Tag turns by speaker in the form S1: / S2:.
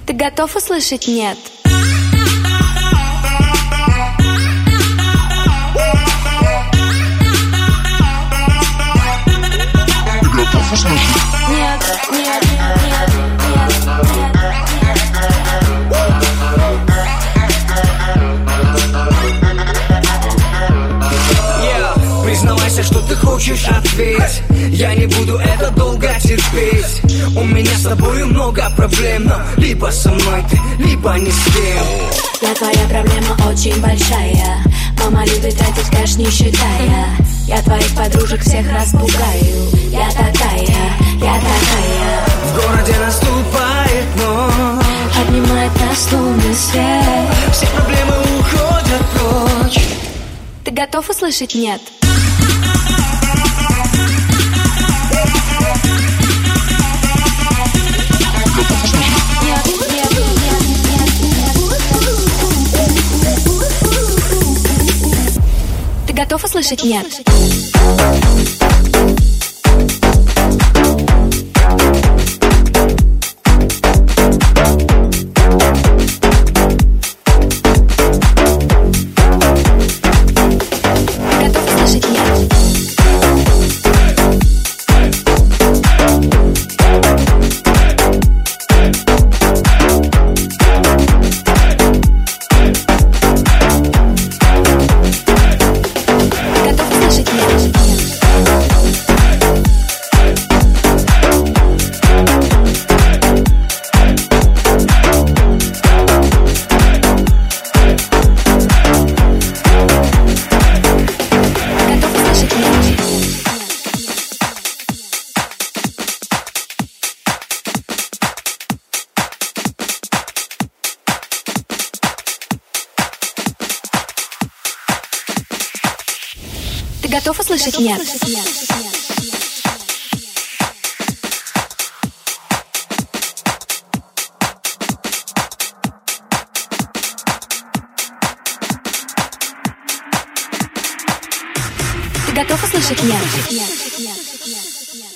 S1: Ты готов услышать «нет»?
S2: Ты готов услышать?
S1: Нет, нет, нет, нет, нет.
S3: Признавайся, что ты хочешь, ответь. Я не буду это долго терпеть. У меня с тобою много проблем, но либо со мной ты, либо ни с кем.
S1: Я твоя проблема очень большая. Мама любит тратить кэш, не считая. Я твоих подружек всех распугаю. Я такая, я такая.
S3: В городе наступает ночь,
S1: Обнимает нас лунный свет.
S3: все проблемы уходят прочь.
S1: Ты готов услышать «нет»? Нет, нет, нет, нет. Ты готов услышать «нет»? Ты готов услышать «нет»? Ты готов услышать «нет»?